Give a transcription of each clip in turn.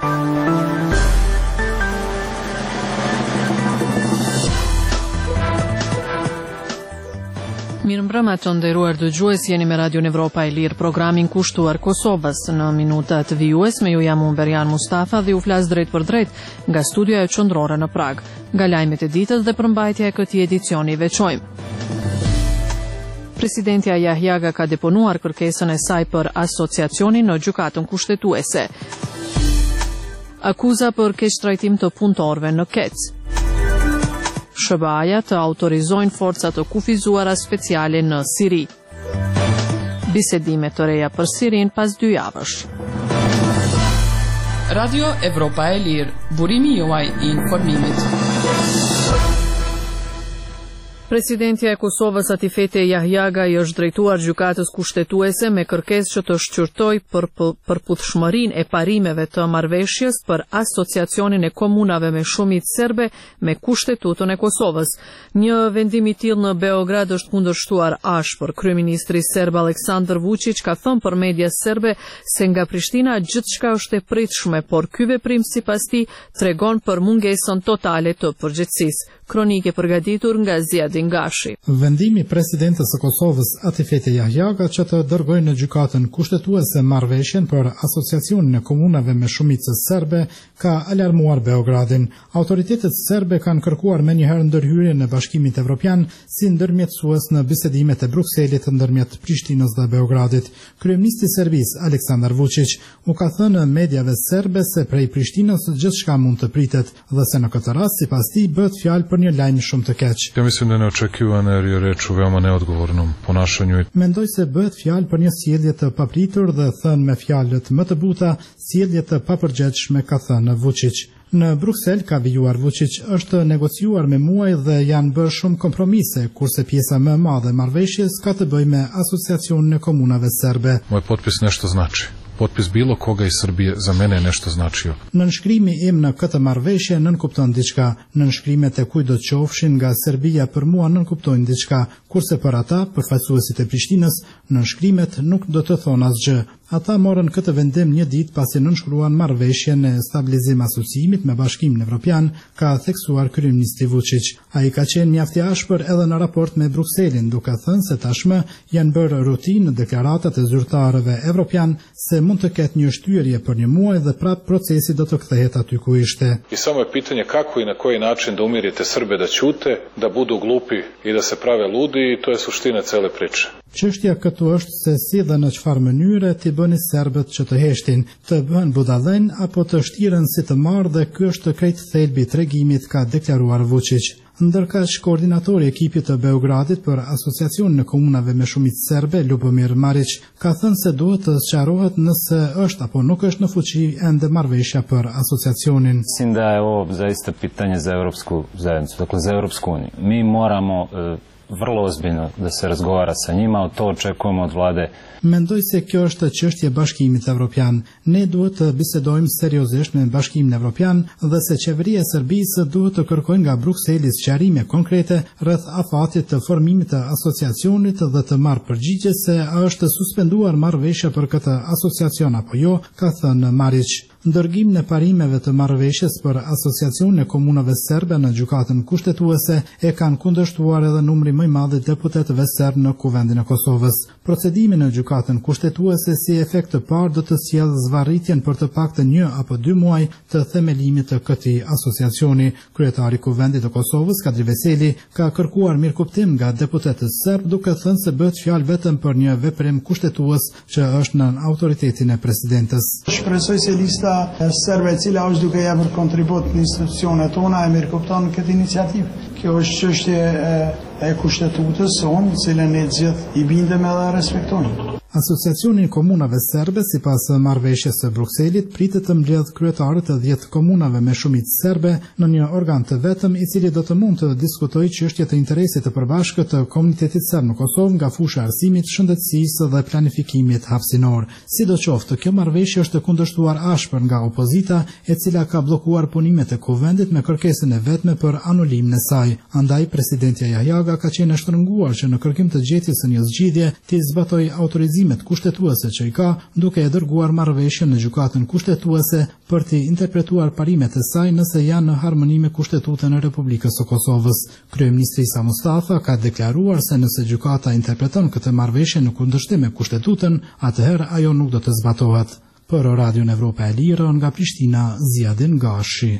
Mirëmbrëma të nderuar dëgjues, jeni me Radio Evropa e Lirë, programin kushtuar Kosovës. Në minutat vijuesme ju jam unë Berjan Mustafa dhe ju flas drejt për drejt nga studioja qendrore në Prag. Nga lajmet e ditës dhe përmbajtja e këtij edicioni veçojmë. Presidentja Jahjaga ka deponuar kërkesën e saj për asociacionin në gjykatën kushtetuese. Akuza për keqtrajtim të punëtorëve në Kec. SBA-ja të autorizojnë forcat të kufizuara speciale në Siri. Bisedime të reja për Sirin pas 2 javësh. Radio Evropa e Lirë, burimi juaj I informimit. Presidentja e Kosovës Atifete Jahjaga I është drejtuar gjykatës kushtetuese me kërkesë që të shqyrtoj për përputhshmërinë e parimeve të marrëveshjes për asociacionin e komunave me shumicë serbe me Kushtetutën e Kosovës. Një vendim I tillë në Beograd është kundërshtuar ashpër. Kryeministri serb Aleksandar Vučić ka thënë për media serbe se nga Prishtina gjithçka është e pritshme, por ky veprim sipas tij tregon për mungesën totale të përgjegjësisë. Kronike përgatitur nga Ziadin Gashi. Vendimi presidentës së Kosovës Atifete Jahjaga që të dërgojë në gjykatën kushtetuese marrëveshjen për asociacionin e komunave me shumicë serbe ka alarmuar Beogradin. Autoritetet serbe kanë kërkuar menjëherë ndërhyrjen në Bashkimin Evropian si ndërmjetësues në bisedimet e Brukselit ndërmjet Prishtinës dhe Beogradit. Kryeministri I Serbisë Aleksandar Vučić u ka thënë mediave serbe se prej Prishtinës gjithçka mund të pritet dhe se në këtë rast sipas tij bëhet fjalë për një lajm shumë të keq. Ja mislim da je neočekivano jer je reč o veoma neodgovornom ponašanju. Mendoj se bëhet fjalë për një sjellje të papritur dhe thënë me fjalët më të buta, sjellje të papërgjegjshme, ka thënë Vučić. Në Bruksel ka vijuar Vučić është negociuar me muaj dhe janë bërë shumë kompromise, kurse pjesa më e madhe e marrëveshjes ka të bëjë me asociacionin e komunave serbe. Moj potpis nešto znači. Potpis bilo koga iz Srbije za mene je nešto značio. Nënshkrimi im në këtë marrëveshje nënkupton diçka. Nënshkrimet e kujt do të qofshin nga Serbia për mua nënkuptojnë diçka, kurse për ata, përfaqësuesit e Prishtinës, nënshkrimet nuk do të thonë asgjë. Ata morën këtë vendim një ditë pasi nënshkruan marrëveshjen e stabilizim asociimit me Bashkimin Evropian, ka theksuar kryeministri Vučić. Ai ka qenë mjaft I ashpër edhe në raport me Brukselin, duke thënë se tashmë janë bërë rutinë deklaratat e zyrtarëve evropian se mund të ketë një shtyrje për një muaj dhe prap procesi do të kthehet aty ku ishte. I samo je pitanje kako I na koji način da umirite Srbe da ćute, da budu glupi I da se prave ludi I to je suština cele priče. Çështja këtu është se si dhe në çfarë mënyre t'i bëni serbët që të heshtin, të bëhen budallën apo të shtiren si të marrë dhe ky është krejt thelbi I tregimit, ka deklaruar Vučić. Ndërkaq koordinatori I ekipit të Beogradit për asociacionin e komunave me shumicë serbe, Lubomir Marić, ka thënë se duhet të sqarohet nëse është apo nuk është në fuqi ende marrëveshja për asociacionin. Mislim da je ovo zaista pitanje za Evropsku zajednicu, dakle za Evropsku uniju. Mi moramo vrlo ozbiljno da se razgovara sa njima, to očekujemo od vlade. Mendoj se kjo është çështje Bashkimit Evropian. Ne duhet të bisedojmë seriozisht me Bashkimin Evropian dhe se qeveria e Serbisë duhet të kërkojë nga Brukseli sqarime konkrete rreth afatit të formimit të asociacionit dhe të marrë përgjigje se a është suspenduar marrëveshja për këtë asociacion apo jo, ka thënë Marić. Ndërgimin e parimeve të marrëveshjes për asociacionin e komunave serbe në gjykatën kushtetuese e kanë kundërshtuar edhe numri më I madh I deputetëve serb në Kuvendin e Kosovës. Procedimi në gjykatën kushtetuese si efekt të parë do të sjellë zvarritjen për të paktën 1 apo 2 muaj të themelimit të këtij asociacioni. Kryetari I Kuvendit të Kosovës, Kadri Veseli, ka kërkuar mirëkuptim nga deputetët serb, duke thënë se bëhet fjalë vetëm për një veprim kushtetues që është nën autoritetin e presidentës. Shpresoj se lista serbe e cila është duke japur kontribut në institucionet tona e mirëkupton këtë iniciativë. Kjo është çështje e kushtetutës sonë, cilën ne gjithë I bindem edhe respektojmë. Asociacioni I komunave serbe, sipas marrëveshjes së Brukselit, pritet të mbledh kryetarët e 10 komunave me shumicë serbe në një organ të vetëm I cili do të mund të diskutojë çështje të interesit të përbashkët të komunitetit serb në Kosovë nga fusha e arsimit, shëndetësisë dhe planifikimit hapësinor. Sidoqoftë, kjo marrëveshje është kundërshtuar ashpër nga opozita, e cila ka bllokuar punimet e kuvendit me kërkesën e vetme për anulimin e saj. Andaj presidentja Jahjaga ka qenë e shtrënguar që në kërkim të gjetjes së një zgjidhje të zbatojë autorizimin autorizimet kushtetuese që i ka, duke e dërguar marrëveshjen në gjykatën kushtetuese për të interpretuar parimet e saj nëse janë në harmoni me Kushtetutën e Republikës së Kosovës. Kryeministri Isa Mustafa ka deklaruar se nëse gjykata interpreton këtë marrëveshje në kundërshtim me Kushtetutën, atëherë ajo nuk do të zbatohet. Për Radion Evropa e Lirë, nga Prishtina, Ziadin Gashi.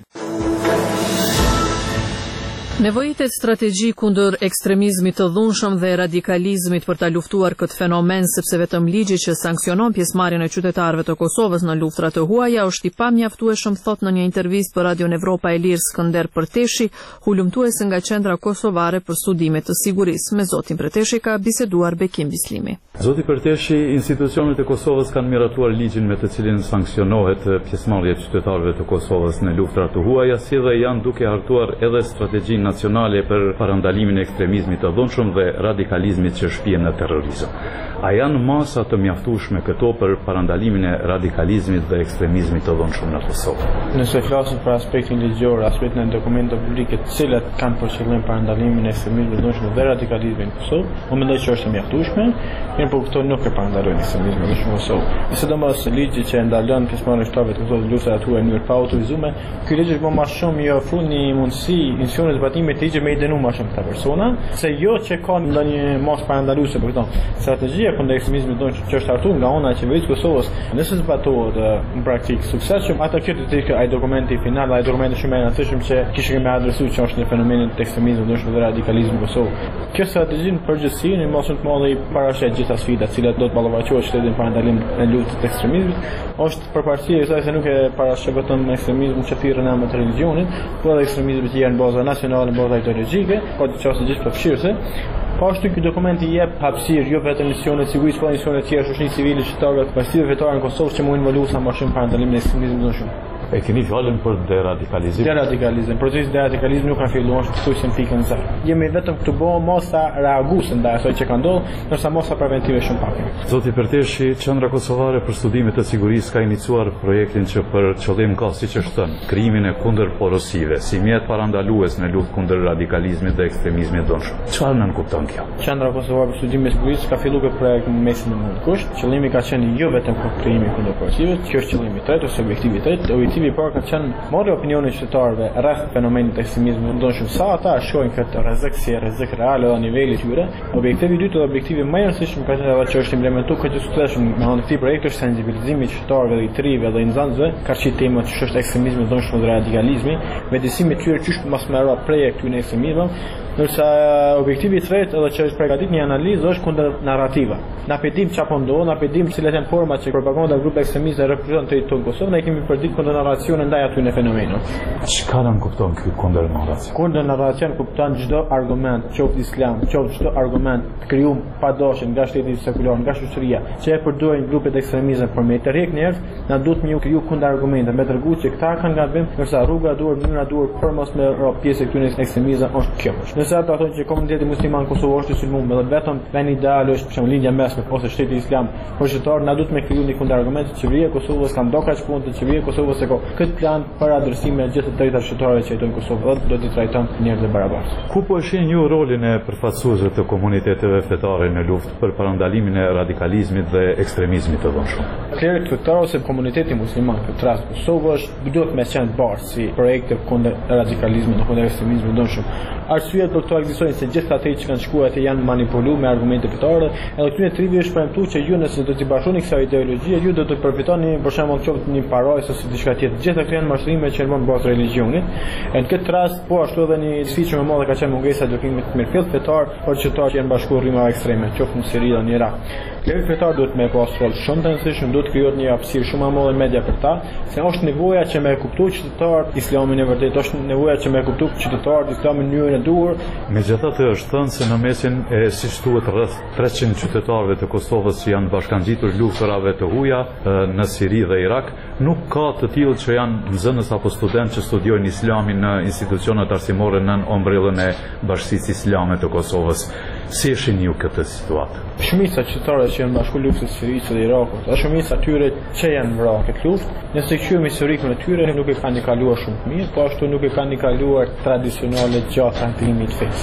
Nevojitet strategji kundër ekstremizmit të dhunshëm dhe radikalizmit për ta luftuar këtë fenomen, sepse vetëm ligji që sankcionon pjesëmarrjen e qytetarëve të Kosovës në luftra të huaja është i pamjaftueshëm, thot në një intervistë për Radion Evropa e Lirë Skënder Përteshi, hulumtues nga Qendra Kosovare për Studime të Sigurisë. Me zotin Përteshi ka biseduar Bekim Bislimi. Zoti Përteshi, institucionet e Kosovës kanë miratuar ligjin me të cilin sankcionohet pjesëmarrja e qytetarëve të Kosovës në luftra të huaja, si dhe janë duke hartuar edhe strategjinë nacionale për parandalimin e ekstremizmit të dhunshëm dhe radikalizmit që shpihen në terrorizëm. A janë masa të mjaftueshme këto për parandalimin e radikalizmit dhe ekstremizmit të dhunshëm në Kosovë? Nëse flasim për aspektin ligjor, aspektin e dokumenteve publike të cilat kanë për qëllim parandalimin e ekstremizmit të dhunshëm dhe radikalizmit në Kosovë, unë mendoj që është e mjaftueshme, por këto nuk e parandalojnë ekstremizmin në Kosovë. Sidomos ligji që ndalon pjesëmarrjen e shtabeve të Kosovës luftrat aty në mënyrë pa autorizuar, ky ligj është më shumë i ofron një mundësi institucionit të zbatimit të ligjit me i dënuar më shumë këta persona, se jo që kanë ndonjë mos parandaluese për këto. Strategjia kundër ekstremizmit do që është hartuar nga ana e qeverisë së Kosovës, nëse zbatohet në praktikë suksesshëm, ato që të ai dokumenti final, ai dokumenti shumë i rëndësishëm që kishte më adresuar çështën e fenomenit të ekstremizmit dhe radikalizmit në Kosovë. Kjo strategji në përgjithësi në mos të madhe i parashë gjitha sfidat, të cilat do të ballafaqohet shtetin për ndalim në luftën e ekstremizmit, është përparësia e saj se nuk e parashë vetëm ekstremizmin që thirrën në emër të religionit, por edhe ekstremizmit që janë baza nacionale, baza ideologjike, po të çështë gjithëpërfshirëse. Po ashtu ky dokumenti jep hapësirë jo vetëm misionet sigurisë, por misionet tjera shoqërisë civile shqiptare, pasive fetare në Kosovë që mund involuosa më shumë për ndalimin e ekstremizmit më shumë. E keni fjalën për deradikalizim? Deradikalizim. Procesi i deradikalizmit nuk ka filluar thjesht në pikën e saj. Jemi vetëm këtu bëu mosa reaguese ndaj asaj që ka ndodhur, ndërsa mosa preventive shumë pak. Zoti Përteshi, Qendra Kosovare për Studime të Sigurisë ka iniciuar projektin që për qëllim ka siç është thënë, krijimin e kundërporosive, si mjet parandalues në luftë kundër radikalizmit dhe ekstremizmit dhunshëm. Çfarë nën kupton kjo? Qendra Kosovare për Studime të Sigurisë ka filluar këtë projekt në mesin e muajit gusht. Qëllimi ka qenë jo vetëm krijimi i kundërporosive, që është qëllimi i tretë ose objektivi i tretë. Objektivi i parë ka qenë marrja e opinionit qytetarëve rreth fenomenit të ekstremizmit të dhunshëm, sa ata shohin këtë rrezik si rrezik real edhe niveli i tyre. Objektivi i dytë dhe objektivi më i rëndësishëm ka qenë që është implementuar këtë suksesshëm me anë të këtij projekti është sensibilizimi i qytetarëve dhe i trive dhe i nxënësve ka çit temat që është ekstremizmi i dhunshëm dhe radikalizmi, me dësimi të tyre çish mos merro prej këtij ekstremizmi. Ndërsa objektivi i tretë edhe që është përgatitur një analizë është kundër narrativa. Na pedim çfarë ndodh, na pedim cilat janë format që propaganda grupe ekstremiste reprezenton territorin Kosovë, ne kemi përditur kundër narracionit ndaj aty në fenomenin. Çka do të kupton ky kundër narracion? Kundër narracion kupton çdo argument, qoftë islam, qoftë çdo argument krijuar pa dashje nga shteti sekular, nga shoqëria, që e përdorin grupet ekstremiste për me tërheq njerëz, na duhet më kriju kundër argumente, me treguar që këta kanë gabim, ndërsa rruga duhet mënyra duhet për mos me pjesë këtyre ekstremistëve është kjo. Nëse ata thonë që komuniteti musliman Kosovë është i sulmuar, edhe vetëm vend ideal është për shembull lindja mesme ose shteti islam, por qytetarët na duhet me kriju një kundërargument që qeveria e Kosovës ka ndo kaq punë, qeveria e Kosovës e ka këtë plan për adresime gjithë të drejtat shqiptarëve që jetojnë në Kosovë, do t'i trajton njerëzit e barabartë. Ku po shihni ju rolin e përfaqësuesve të komuniteteve fetare në luftë për parandalimin e radikalizmit dhe ekstremizmit të dhunshëm? Klerët fetar ose komuniteti musliman këtë rast Kosovë është duhet me qenë bashkë si projekte kundër radikalizmit dhe kundër ekstremizmit të dhunshëm. Arsyet për këto ekzistojnë se gjithë ata që kanë shkuar atë janë manipuluar me argumente fetare, edhe këtyre trive është premtuar që ju nëse do t'i bashkoni kësaj ideologjie, ju do të përfitoni për shembull qoftë një parajs ose diçka tjetër. Gjithë këto janë mashtrime që janë bazë religionit. Në këtë rast po ashtu edhe një sfidë më e madhe ka qenë mungesa e edukimit të mirëfillt fetar për qytetarët që janë bashkuar rrymë ekstreme, qoftë në Siri dhe në Irak. Klerët fetar duhet me pas rol shumë të rëndësishëm, duhet krijohet një hapësirë shumë më e madhe media për ta, se është nevoja që me kuptojë qytetarët islamin e vërtet, është nevoja që me kuptojë qytetarët islamin në mënyrën e duhur. Megjithatë është thënë se në mesin e siç thuhet rreth 300 qytetarëve të Kosovës që janë bashkangjitur luftrave të huaja në Siri dhe Irak, nuk ka të tillë që janë nxënës apo studentë që studiojnë islamin në institucionet arsimore nën ombrellën e Bashkisë Islame të Kosovës. Si e shihni ju këtë situatë? Shumica qytetarëve që janë bashkuar luftës së Sirisë dhe Irakut, dhe shumica atyre që janë vrarë këtë luftë, nëse qyemi historikun e tyre nuk e kanë kaluar shumë të mirë, po ashtu nuk e kanë kaluar tradicionale gjatë trajtimit të fesë.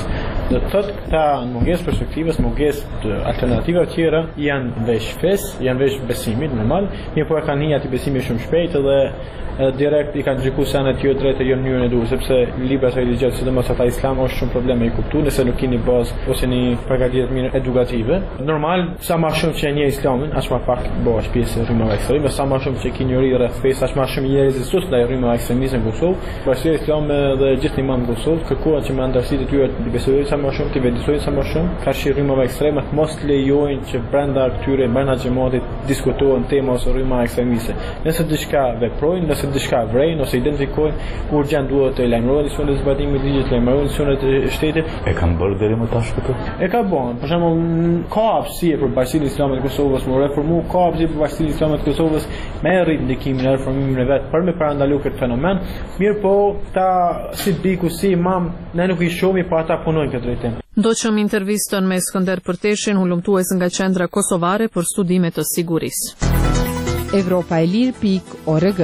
Do të thotë këta në mungesë perspektivës, mungesë të alternativa të tjera janë veç fesë, janë veç besimit normal, mirë po e kanë hija ti besimi shumë shpejt dhe direkt I kanë gjykuar se anë të drejtë jo në mënyrën e duhur, sepse librat religjioze, sidomos ata islam, është shumë probleme I kuptuar nëse nuk keni bazë ose një përgatitje të mirë edukative. Normal, sa më shumë që një islamin, aq më pak bëhesh pjesë e rrymave ekstreme, sa më shumë që ke njëri rreth fesë, aq më shumë je rezistues ndaj rrymave ekstremizëm në Kosovë. Bashkia Islame dhe gjithë imam në Kosovë kërkuan që me antarësitë e tyre të besojnë sa më shumë, të vëdësojnë sa më shumë, ka rrymave ekstreme të mos lejojnë që brenda këtyre brenda xhamatit diskutohen tema ose rryma ekstremiste. Nëse diçka veprojnë, nëse diçka vrejnë ose identifikojnë, urgjent duhet të lajmërohen institucionet e zbatimit të ligjit, lajmërohen institucionet e shtetit. E kanë bërë deri më tash këtë? E ka bën. Për shembull, ka hapësi për Bashkinë Islame të Kosovës më reformu, ka hapësi për Bashkinë Islame të Kosovës me rrit ndikimin e reformimit e vet për me parandaluar këtë fenomen. Mirë po, ta si diku si imam, ne nuk I shohim, po ata punojnë këtë drejtim. Ndoqëm intervistën me Skënder Përteshin, hulumtues nga Qendra Kosovare për Studime të Sigurisë. Evropaelir.org.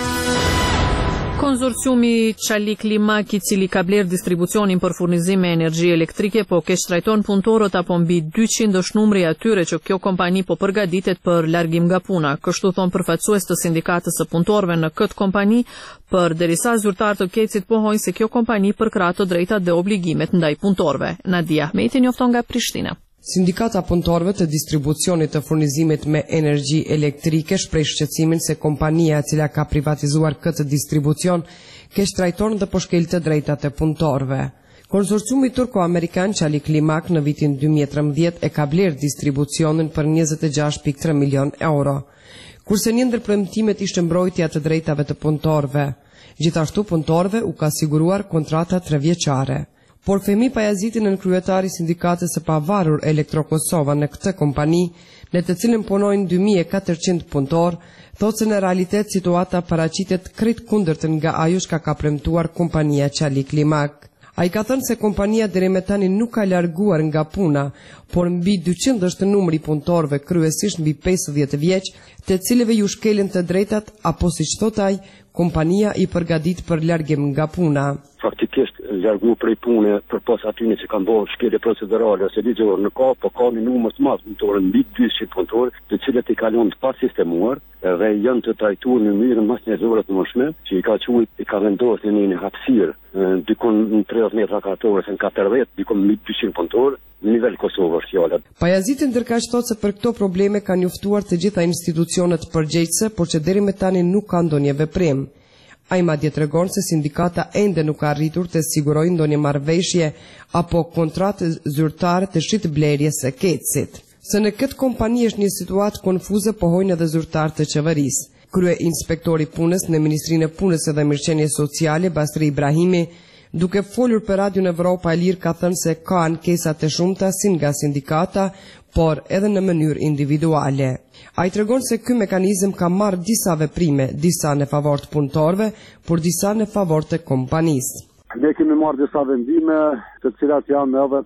Konsorciumi Çalik Limak I cili ka bler distribucionin për furnizim me energji elektrike po keq trajton punëtorët apo mbi 200 është numri I atyre që kjo kompani po përgatitet për largim nga puna. Kështu thon përfaqësues të sindikatës së punëtorëve në këtë kompani, përderisa zyrtarët të Kecit pohojnë se kjo kompani përkrah të drejtat dhe obligimet ndaj punëtorëve. Nadia Ahmeti njofton nga Prishtina. Sindikata punëtorëve të distribucionit të furnizimit me energji elektrike shpreh shqetësimin se kompania e cila ka privatizuar këtë distribucion keq trajton dhe po shkel të drejtat e punëtorëve. Konsorciumi turko-amerikan Çalik Limak në vitin 2013 e ka bler distribucionin për 26.3 milion euro, kurse një ndër premtimet ishte mbrojtja të drejtave të punëtorëve. Gjithashtu punëtorëve u ka siguruar kontrata 3 vjeçare. Por Fehmi Pajaziti në kryetari sindikatës së pavarur Elektro Kosova në këtë kompani, në të cilën punojnë 2400 punëtor, thotë se në realitet situata paraqitet krejt kundërtën nga ajo që ka premtuar kompania Çalik Limak. Ai ka thënë se kompania deri më tani nuk ka larguar nga puna, por mbi 200 është numri punëtorëve kryesisht mbi 50 vjeç, të cilëve ju shkelin të drejtat apo siç thot ai, kompania I përgatit për largim nga puna. Faktikisht largu prej pune përpas atyre që kanë bërë shkelje procedurale ose ligjore në ka, po ka një numër të madh punëtorë mbi 200 punëtorë, të cilët I kalon të pasistemuar dhe janë të trajtuar në mënyrë më njerëzore të mëshme, që I ka thujt I ka vendosur në një hapësirë dikon në 30 metra katror ose në 40, dikon mbi 200 punëtorë në nivel Kosovë është fjala. Pajaziti ndërkaq thotë se për këto probleme kanë njoftuar të gjitha institucionet përgjegjëse, por që deri më tani nuk ka ndonjë veprim. Ai madje tregon se sindikata ende nuk ka arritur të sigurojë ndonjë marrëveshje apo kontratë zyrtare të shitblerjes së Kecit. Se në këtë kompani është një situatë konfuze, pohojnë edhe zyrtarët të qeverisë. Krye inspektori punës në Ministrinë e Punës dhe Mirëqenies Sociale, Basri Ibrahimi, duke folur për Radion Evropa e Lirë, ka thënë se ka ankesa të shumta si nga sindikata, por edhe në mënyrë individuale. Ai tregon se ky mekanizëm ka marrë disa veprime, disa në favor të punëtorëve, por disa në favor të kompanisë. Ne kemi marrë disa vendime, të cilat janë edhe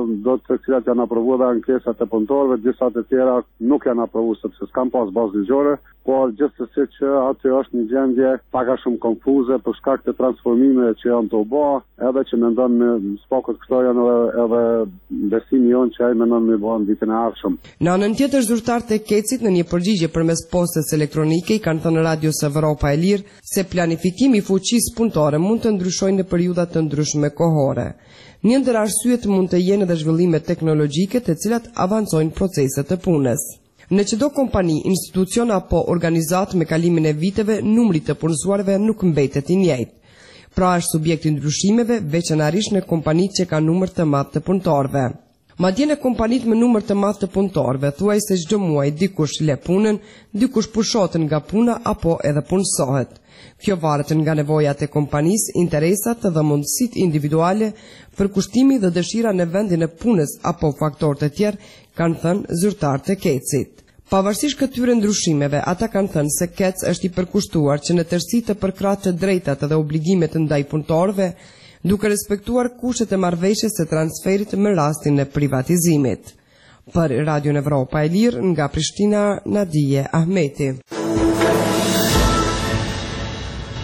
të cilat janë aprovuar dhe ankesat e punëtorëve, disa të tjera nuk janë aprovuar sepse s'kan pas bazë ligjore, por gjithsesi që aty është një gjendje pak a shumë konfuze për shkak të transformimeve që janë të bë, edhe që mendon me spakut këto janë edhe besimi jon që ai mendon me bën ditën e ardhshëm. Në anën tjetër, zyrtarët e Kecit në një përgjigje përmes postës elektronike I kanë thënë Radios Evropa e Lirë se planifikimi I fuqisë punëtore mund të ndryshojë në periudha të ndryshme kohore. Një ndër arsyet mund të jenë edhe zhvillimet teknologjike të cilat avancojnë proceset të punës. Në çdo kompani, institucion apo organizat me kalimin e viteve, numri të punësuarve nuk mbetet I njëjtë. Pra është subjekt I ndryshimeve, veçanërisht në kompanitë që kanë numër të madh të punëtorëve. Madje në kompanitë me numër të madh të punëtorëve, thuajse çdo muaj dikush le punën, dikush pushohet nga puna apo edhe punësohet. Kjo varet nga nevojat e kompanisë, interesat dhe mundësitë individuale, përkushtimi dhe dëshira në vendin e punës apo faktorë të tjerë, kanë thënë zyrtarët e Kecit. Pavarësisht këtyre ndryshimeve, ata kanë thënë se Kec është I përkushtuar që në tërësi të përkrahet të drejtat dhe obligimet ndaj punëtorëve, duke respektuar kushtet e marrëveshjes së transferit në rastin e privatizimit. Për Radion Evropa e Lirë, nga Prishtina, Nadije Ahmeti.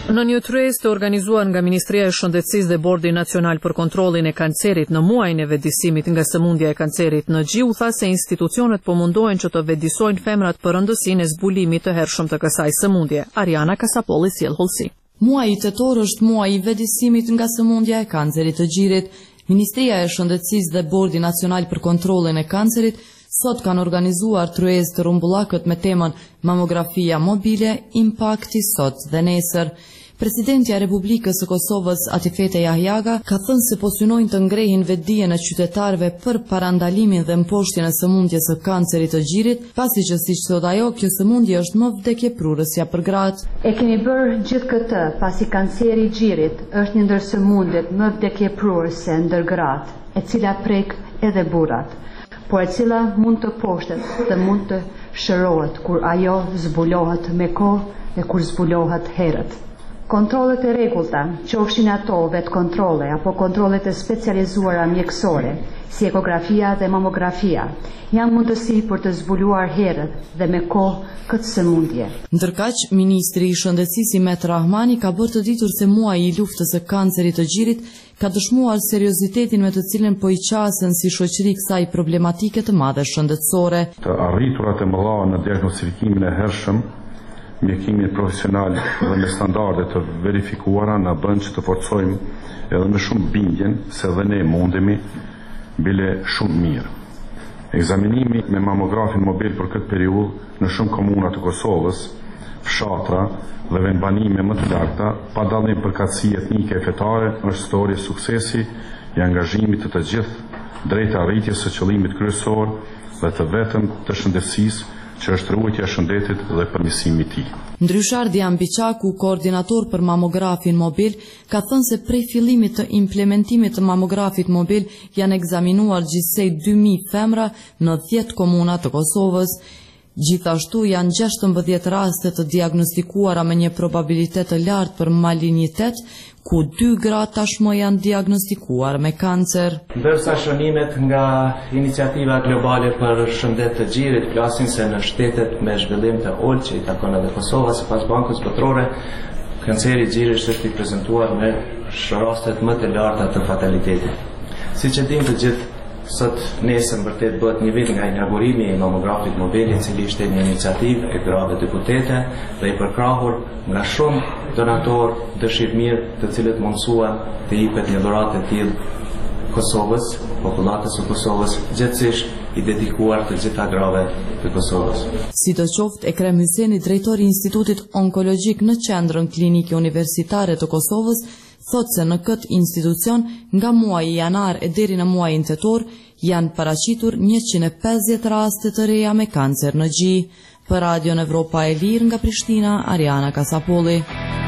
Në një tryezë të organizuar nga Ministria e Shëndetësisë dhe Bordi Nacional për Kontrollin e Kancerit në muajin e vedisimit nga sëmundja e kancerit në gjë, u tha se institucionet po mundohen që të vedisojnë femrat për rëndësinë e zbulimit të hershëm të kësaj sëmundje. Ariana Kasapolli sjell hollësi. Muaji tetor është muaji i vedisimit nga sëmundja e kancerit të gjirit. Ministria e Shëndetësisë dhe Bordi Nacional për Kontrollin e Kancerit sot kanë organizuar tryezë të rrumbullakët me temën Mamografia mobile, impakti sot dhe nesër. Presidentja e Republikës së Kosovës, Atifete Jahjaga, ka thënë se po synojnë të ngrehin vetdijen e qytetarëve për parandalimin dhe mposhtjen e sëmundjes së kancerit të gjirit, pasi që siç thot ajo, kjo sëmundje është më vdekjeprurësja për gratë. E kemi bërë gjithë këtë pasi kanceri i gjirit është një ndër sëmundjet më vdekjeprurëse ndër gratë, e cila prek edhe burrat, por e cila mund të poshtet dhe mund të shërohet kur ajo zbulohet me kohë dhe kur zbulohet herët. Kontrollet e rregullta, qofshin ato vetë kontrolle apo kontrollet e specializuara mjekësore, si ekografia dhe mamografia, janë mundësi për të zbuluar herët dhe me kohë këtë sëmundje. Ndërkaq, Ministri i Shëndetësisë Imet Rahmani ka bërë të ditur se muaji i luftës së kancerit të gjirit ka dëshmuar seriozitetin me të cilën po i qasen si shoqëri kësaj problematike të madhe shëndetësore. Të arriturat e mëdha në diagnostikimin e hershëm, mjekimin profesional dhe me standarde të verifikuara na bën që të forcojmë edhe me shumë bindjen se dhe ne mundemi bile shumë mirë. Ekzaminimi me mamografin mobil për këtë periudhë në shumë komuna të Kosovës, fshatra dhe vendbanime më të larta, pa dallim përkatësi etnike e fetare, është histori suksesi i angazhimit të gjithë drejt arritjes së qëllimit kryesor dhe të vetëm të shëndetësisë, që është ruajtja e shëndetit dhe përmirësimi i tij. Ndryshar Dian Biçaku, koordinator për mamografin mobil, ka thënë se prej fillimit të implementimit të mamografit mobil janë ekzaminuar gjithsej 2000 femra në 10 komuna të Kosovës. Gjithashtu janë 16 raste të diagnostikuara me një probabilitet të lartë për malignitet, ku 2 gra tashmë janë diagnostikuar me kancer. Ndërsa shënimet nga iniciativa globale për shëndet të gjirit flasin se në shtetet me zhvillim të ulët, që i takon edhe Kosova sipas Bankës Botërore, kanceri i gjirit është i prezantuar me rastet më të larta të fatalitetit. Siç e dimë të gjithë, sot nesër vërtet bëhet një vit nga inaugurimi i mamografit mobil, i cili ishte një iniciativë e grave deputete dhe i përkrahur nga shumë donatorë dëshirëmirë, të cilët mundsuan të jepet një dhuratë e tillë Kosovës, popullatës së Kosovës, gjithsesi i dedikuar të gjitha grave të Kosovës. Sidoqoftë, Ekrem Hyseni, drejtori i Institutit Onkologjik në Qendrën Klinike Universitare të Kosovës, thot se në këtë institucion nga muaji janar e deri në muajin tetor janë paraqitur 150 raste të reja me kancer në gji. Për Radion Evropa e Lirë nga Prishtina, Ariana Kasapolli.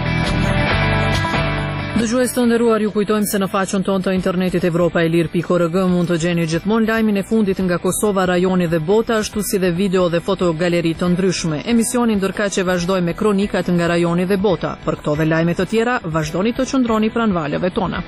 Dëgjues të nderuar, ju kujtojmë se në faqen tonë të internetit evropaelir.org mund të gjeni gjithmonë lajmin e fundit nga Kosova, rajoni dhe bota, ashtu si dhe video dhe fotogaleri të ndryshme. Emisioni ndërkaq që vazhdoj me kronikat nga rajoni dhe bota. Për këto dhe lajme të tjera, vazhdoni të qëndroni pranë valëve tona.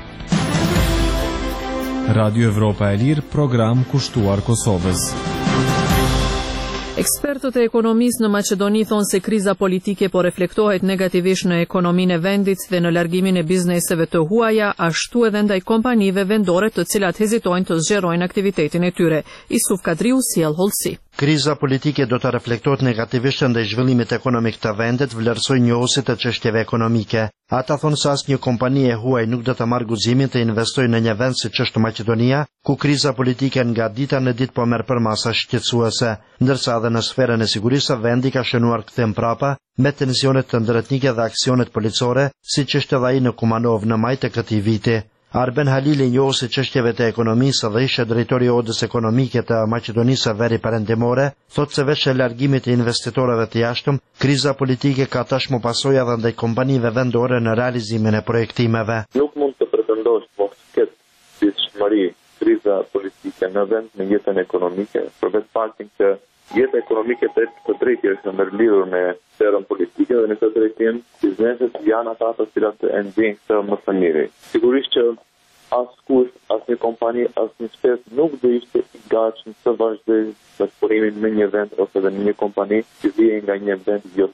Radio Evropa e Lirë, program kushtuar Kosovës. Ekspertët e ekonomisë në Maqedoni thonë se kriza politike po reflektohet negativisht në ekonominë e vendit dhe në largimin e bizneseve të huaja, ashtu edhe ndaj kompanive vendore të cilat hezitojnë të zgjerojnë aktivitetin e tyre. Isuf Kadriu sjell hollësi. Kriza politike do të reflektohet negativisht ndaj zhvillimit ekonomik të vendit, vlerësoi njohuesit të çështjeve ekonomike. Ata thonë se asnjë kompani e huaj nuk do të marrë guximin të investojë në një vend siç është Maqedonia, ku kriza politike nga dita në ditë po merr përmasa shqetësuese, ndërsa edhe në sferën e sigurisë vendi ka shënuar kthem prapa me tensionet të ndërtnike dhe aksionet policore, siç është edhe ai në Kumanov në maj të këtij viti. Arben Halili, njohuesi çështjeve të ekonomisë dhe ishte drejtori i Odës Ekonomike të Maqedonisë Veri Perëndimore, thotë se veç largimit të investitorëve të jashtëm, kriza politike ka tashmë pasojë edhe ndaj kompanive vendore në realizimin e projektimeve. Nuk mund të pretendosh mos ketë ditëshmëri kriza politike në vend në jetën ekonomike, përveç faktin që jeta ekonomike të drejtë është ndërlidhur me sferën politike dhe në këtë drejtim bizneset janë ata të cilat e ndjejnë këtë më së miri. Sigurisht që askush, asnjë kompani, asnjë shteti nuk do ishte i gatshëm të vazhdojë bashkëpunimin me një vend ose me një kompani që vjen nga një vend jo stabil.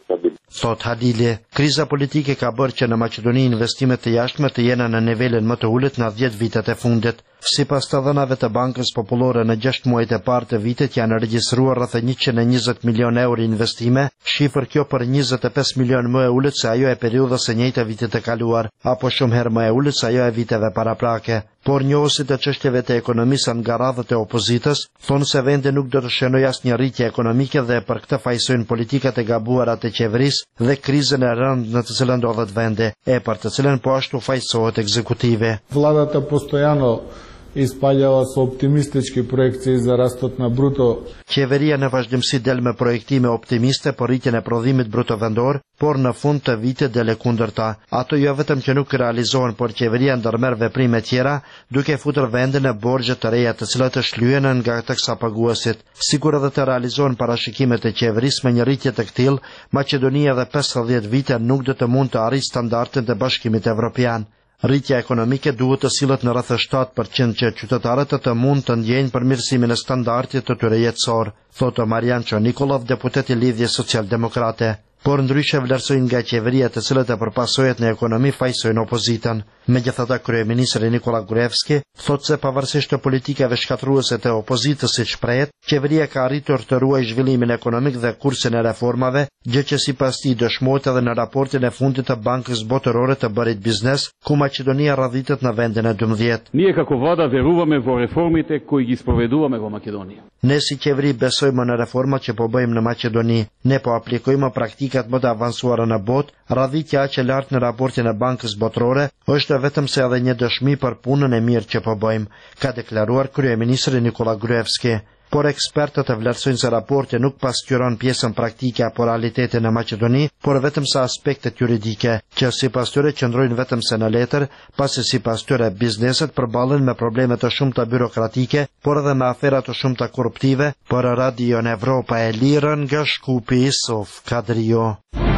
thot Halili. Kriza politike ka bërë që në Maqedoni investimet të jashtme të jena në nivelin më të ulët në 10 vitet e fundit. Sipas të dhënave të Bankës Popullore në 6 muajt e parë të vitit janë regjistruar rreth 120 milion euro investime, shifër kjo për 25 milion më e ulët se ajo e periudhës së njëjtë e vitit të kaluar, apo shumë herë më e ulët se ajo e viteve paraprake. Por njohësit e çështjeve të ekonomisë nga radhët e opozitës thonë se vendi nuk do të shënojë asnjë rritje ekonomike dhe për këtë fajsojnë politikat e gabuara të qeverisë dhe krizën e rëndë në të cilën ndodhet vendi, e për të cilën po ashtu fajsohet ekzekutivi. Vladата постоянно ispaljava sa optimistički projekcije za rastot na bruto. Qeveria në vazhdimsi del me projektime optimiste për rritjen e prodhimit bruto vendor, por në fund të vitit del e kundërta. Ato jo vetëm që nuk realizohen, por qeveria ndërmerr veprime tjera, duke futur vendin në borxhe të reja të cilat të shlyen nga taksa paguesit. Sikur edhe të realizohen parashikimet e qeverisë me një rritje të tillë, Maqedonia edhe 50 vite nuk do të mund të arrijë standardet e Bashkimit Evropian. Rritja ekonomike duhet të sillet në rreth 7% që qytetarët të mund të ndjejnë përmirësimin e standardit të tyre jetësor, thotë Marian Çonikolov, deputet i Lidhjes Social-Demokrate. Por ndryshe vlerësojnë nga qeveria të cilët e përpasohet në ekonomi fajsojnë opozitën. Megjithatë, kryeministri Nikola Gruevski thotë se pavarësisht të politikave shkatruese të opozitës siç shprehet, qeveria ka arritur të ruajë zhvillimin ekonomik dhe kursin e reformave, gjë që sipas tij dëshmohet edhe në raportin e fundit të Bankës Botërore të Bërit Biznes, ku Maqedonia radhitet në vendin e 12. Ние како влада веруваме во реформите кои ги спроведуваме во Македонија. Ne si qeveri besojmë në reformat që po bëjmë në Maqedoni. Ne po aplikojmë praktikat më të avancuara në botë. Radhitja aq e lartë në raportin e Bankës Botërore është vetëm se edhe një dëshmi për punën e mirë që po bëjmë, ka deklaruar kryeministri Nikola Gruevski. Por ekspertët e vlerësojnë se raporti nuk pasqyron pjesën praktike apo realitetin në Maqedoni, por vetëm sa aspektet juridike, që sipas tyre qëndrojnë vetëm se në letër, pasi sipas tyre bizneset përballen me probleme të shumta birokratike, por edhe me afera të shumta korruptive. Për Radion Evropa e Lirë nga Shkupi, Sof Kadrio.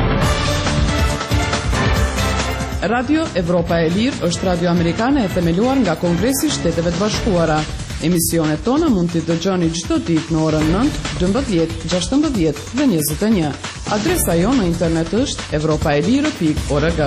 Radio Evropa e Lirë është radio amerikane e themeluar nga Kongresi i Shteteve të Bashkuara. Emisionet tona mund t'i dëgjoni çdo ditë në orën 9, 12, 16 dhe 21. Adresa jonë në internet është europaelire.org.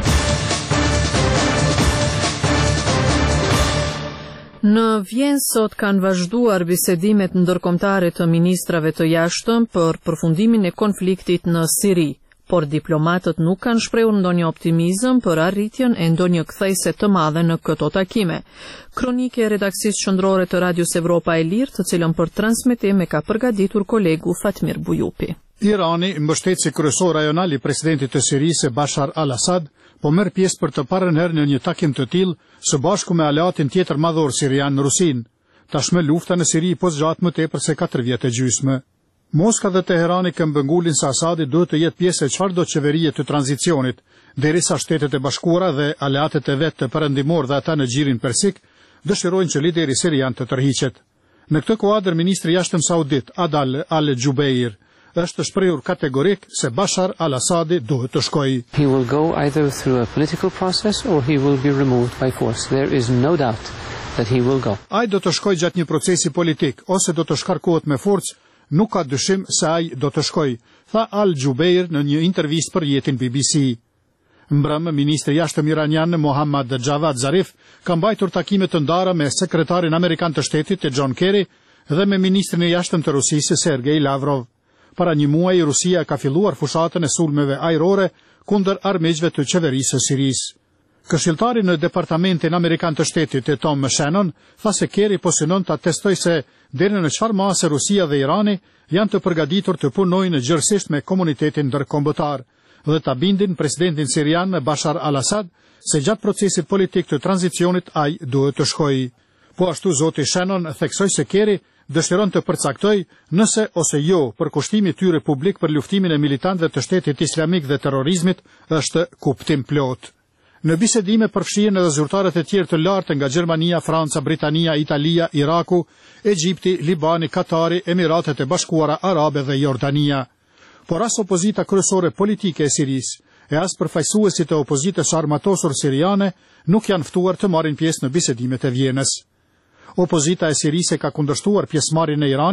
Në Vjenë sot kanë vazhduar bisedimet ndërkombëtare të ministrave të jashtëm për përfundimin e konfliktit në Siri, por diplomatët nuk kanë shprehur ndonjë optimizëm për arritjen e ndonjë kthejse të madhe në këto takime. Kronike e redaksisë qendrore të Radios Evropa e Lirë, të cilën për transmetim e ka përgatitur kolegu Fatmir Bujupi. Irani, mbështetësi kryesor rajonal i presidentit të Sirisë Bashar al-Assad, po merr pjesë për të parën herë në një takim të tillë së bashku me aleatin tjetër madhor sirian, Rusin. Tashmë lufta në Siri po zgjat më tepër se 4 vjet e gjysmë. Moska dhe Teherani këmbëngulin se Asadi duhet të jetë pjesë e çfarëdo qeverie të tranzicionit, derisa Shtetet e Bashkuara dhe aleatet e vet të perëndimor dhe ata në Gjirin Persik dëshirojnë që lideri sirian të tërhiqet. Në këtë kuadër ministri i jashtëm saudit Adel Al-Jubeir është shprehur kategorik se Bashar al-Assadi duhet të shkojë. He will go either through a political process or he will be removed by force. There is no doubt that he will go. Ai do të shkojë gjatë një procesi politik ose do të shkarkohet me forcë. Nuk ka dyshim se ai do të shkojë, tha Al-Jubeir në një intervistë për jetin BBC. Mbrëmë, ministri i jashtëm iranian Mohammad Javad Zarif ka mbajtur takime të ndara me sekretarin amerikan të shtetit John Kerry dhe me ministrin e jashtëm të Rusisë Sergej Lavrov. Para një muaji Rusia ka filluar fushatën e sulmeve ajrore kundër armiqve të qeverisë së Sirisë. Këshilltari në Departamentin Amerikan të Shtetit Tom Shannon tha se Kerry po synon ta testojë se deri në çfarë mase Rusia dhe Irani janë të përgatitur të punojnë gjërësisht me komunitetin ndërkombëtar dhe ta bindin presidentin sirian Bashar al-Assad se gjatë procesit politik të tranzicionit ai duhet të shkojë. Po ashtu zoti Shannon theksoi se Kerry dëshiron të përcaktojë nëse ose jo përkushtimi i tyre publik për luftimin e militantëve të Shtetit Islamik dhe terrorizmit është kuptim plot. Në bisedime përfshihen edhe zyrtarët e tjerë të lartë nga Gjermania, Franca, Britania, Italia, Iraku, Egjipti, Libani, Katari, Emiratet e Bashkuara Arabe dhe Jordania. Por as opozita kryesore politike e Sirisë e as përfaqësuesit e opozitës armatosur siriane nuk janë ftuar të marrin pjesë në bisedimet e Vjenës. Opozita e Sirisë ka kundërshtuar pjesëmarrjen e Iranit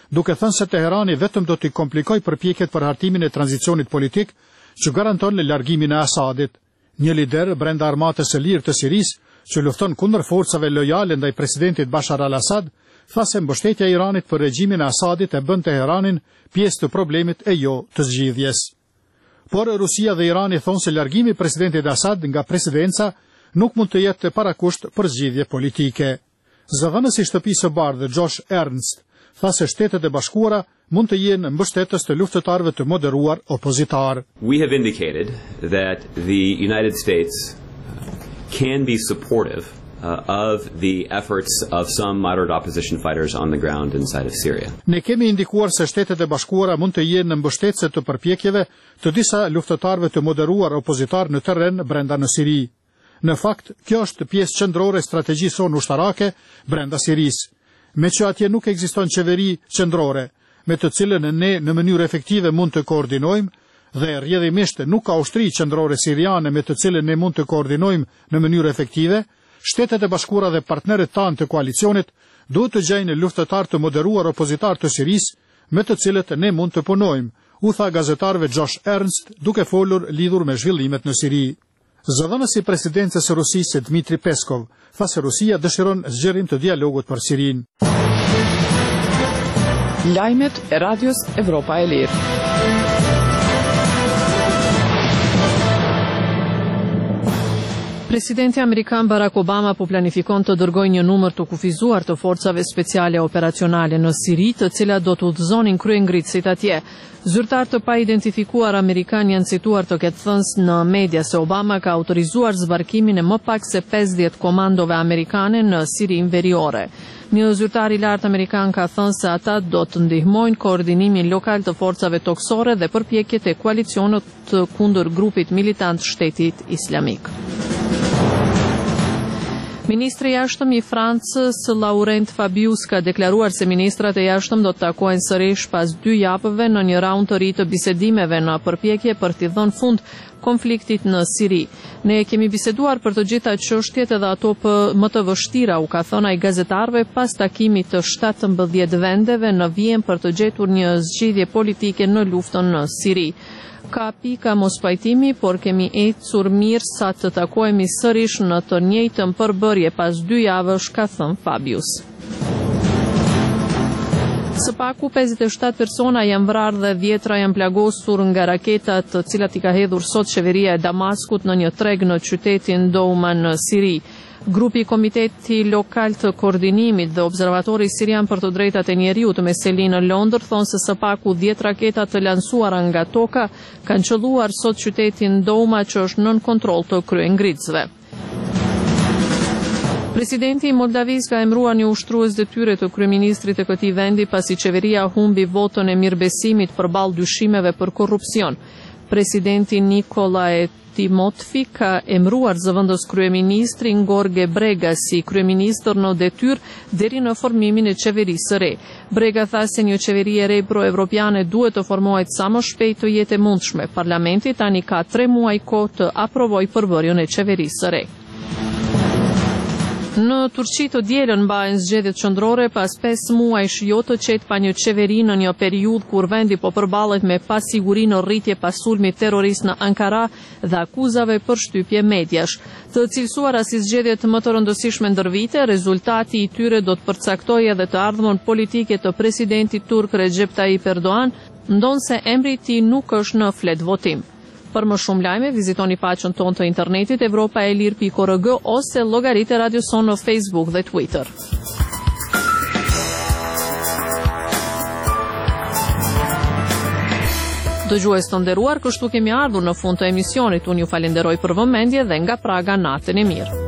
duke thënë se Teherani vetëm do t'i komplikoj përpjekjet për hartimin e tranzicionit politik që garanton largimin e Asadit. Një lider brenda armatës së lirë të Sirisë, që lufton kundër forcave lojale ndaj presidentit Bashar al-Assad, tha se mbështetja e Iranit për regjimin e Asadit e bën Teheranin pjesë të problemit e jo të zgjidhjes. Por Rusia dhe Irani thonë se largimi i presidentit Assad nga presidenca nuk mund të jetë parakusht për zgjidhje politike. Zëdhënësi i Shtëpisë së Bardhë Josh Ernst tha se Shtetet e Bashkuara mund të jenë mbështetës të luftëtarëve të moderuar opozitar. We have indicated that the United States can be supportive of the efforts of some moderate opposition fighters on the ground inside of Syria. Ne kemi indikuar se Shtetet e Bashkuara mund të jenë mbështetëse të përpjekjeve të disa luftëtarëve të moderuar opozitar në terren brenda në Siri. Në fakt, kjo është pjesë qendrore e strategjisë sonë ushtarake brenda Sirisë. Me që atje nuk ekziston qeveri qendrore, me të cilën ne në mënyrë efektive mund të koordinojmë, dhe rrjedhimisht nuk ka ushtri qendrore siriane me të cilën ne mund të koordinojmë në mënyrë efektive, Shtetet e Bashkuara dhe partnerët tanë të koalicionit duhet të gjejnë luftëtar të moderuar opozitar të Sirisë me të cilët ne mund të punojmë, u tha gazetarëve Josh Ernst duke folur lidhur me zhvillimet në Siri. Zëdhënësi i presidencës së Rusisë Dmitri Peskov tha se Rusia dëshiron zgjerim të dialogut për Sirinë. Lajmet e Radios Evropa e Lirë. Presidenti amerikan Barack Obama po planifikon të dërgojë një numër të kufizuar të forcave speciale operacionale në Siri, të cilat do të udhëzonin kryengritësit atje. Zyrtar të pa identifikuar amerikan janë cituar të ketë thënë në media se Obama ka autorizuar zbarkimin e më pak se 50 komandove amerikane në Sirin veriore. Një zyrtar i lartë amerikan ka thënë se ata do të ndihmojnë koordinimin lokal të forcave toksore dhe përpjekjet e koalicionit kundër grupit militant Shtetit Islamik. Ministri i jashtëm i Francës, Laurent Fabius, ka deklaruar se ministrat e jashtëm do të takohen sërish pas 2 javëve në një raund të ri të bisedimeve në përpjekje për t'i dhënë fund konfliktit në Siri. Ne kemi biseduar për të gjitha çështjet edhe ato më të vështira, u ka thënë ai gazetarëve pas takimit të 17 vendeve në Vjenë për të gjetur një zgjidhje politike në luftën në Siri. Ka pika mos pajtimi, por kemi ecur mirë sa të takohemi sërish në të njëjtën përbërje pas 2 javësh, ka thënë Fabius. Së paku 57 persona janë vrarë dhe 10 janë plagosur nga raketat të cilat i ka hedhur sot qeveria e Damaskut në një treg në qytetin Douma në Siri. Grupi i Komiteti Lokal të Koordinimit dhe Observatori Sirian për të Drejtat e Njeriut me seli në Londër thonë se së paku 10 raketa të lansuara nga toka kanë qelluar sot qytetin Douma, që është nën kontroll të kryengritësve. Presidenti i Moldavisë ka emëruar një ushtrues detyre të kryeministrit të këtij vendi pasi qeveria humbi votën e mirëbesimit përballë dyshimeve për korrupsion. Presidenti Nicolae Timotfi ka emëruar zëvendës kryeministrin Gorge Brega si kryeministër në detyrë deri në formimin e qeverisë së re. Brega tha se një qeveri e re pro-evropiane duhet të formohet sa më shpejt të jetë e mundshme. Parlamenti tani ka 3 muaj kohë të aprovojë përbërjen e qeverisë së re. Në Turqi të dielën mbahen zgjedhjet qendrore pas 5 muajsh jo të qetë pa një qeveri në një periudhë kur vendi po përballet me pasiguri në rritje pas sulmit terrorist në Ankara dhe akuzave për shtypje mediash. Të cilësuara si zgjedhjet më të rëndësishme ndër vite, rezultati i tyre do të përcaktojë edhe të ardhmën politike të presidentit turk Recep Tayyip Erdogan, ndonse emri i tij nuk është në flet votim. Për më shumë lajme, vizitoni faqen tonë të internetit evropaelir.org ose llogaritë e Radio Son në Facebook dhe Twitter. Dëgjues të nderuar, kështu kemi ardhur në fund të emisionit. Unë ju falenderoj për vëmendje dhe nga Praga natën e mirë.